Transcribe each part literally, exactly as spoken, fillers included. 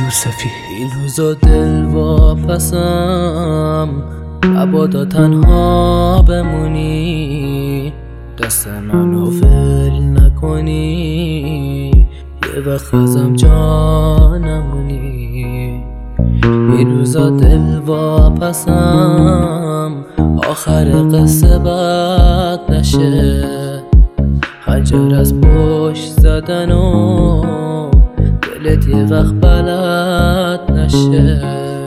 یوسفی. این روزا دل واپسم، مبادا تنها بمونی، دست منو ول نکنی، یه وقت ازم جا نمونی. این روزا دل واپسم، آخر قصه بد نشه، خنجر از پشت زدن و دلت یه وقت بلد نشه.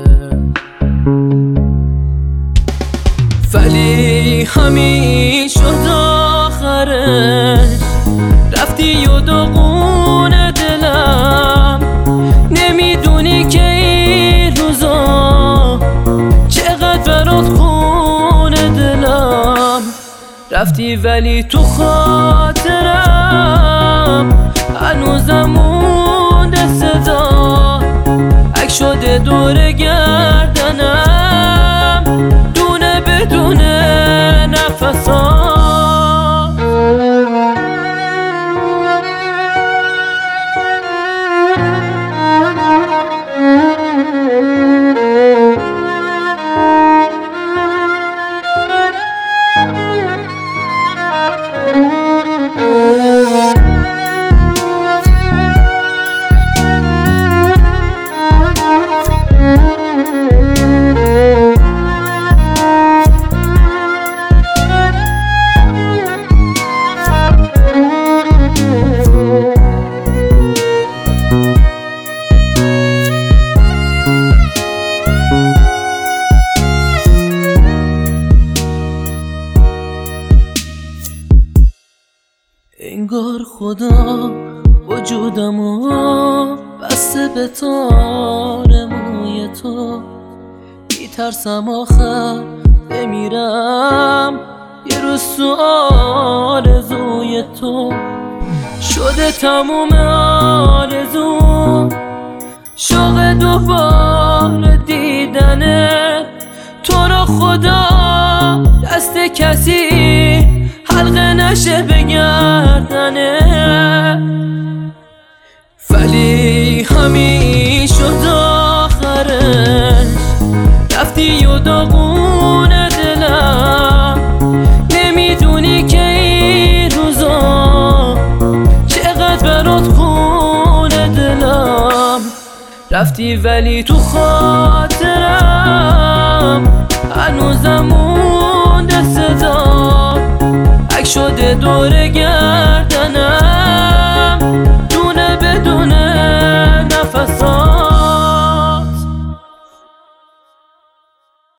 ولی همین شد آخرش، رفتی و داغون دلم، نمیدونی که این روزا چقدر برات خونه دلم. رفتی ولی تو خاطرم هنوزم مونده صدا، عکس شده دور گردنم، دونه بدونه نفسام. انگار خدا وجودمو بسته به تار موی تو، میترسم آخر بمیرم یه روز تو آرزوی تو. شده تموم آرزو، شوق دوباره دیدنه تو رو، خدا دست کسی حلقه نشه بگردنه. ولی همین شد آخرش، رفتی و داغون دلم، نمیدونی که این روزا چقدر برات خونه دلم. رفتی ولی تو خاطرم هنوزم مونده صدا، عکس شده دور گردنم.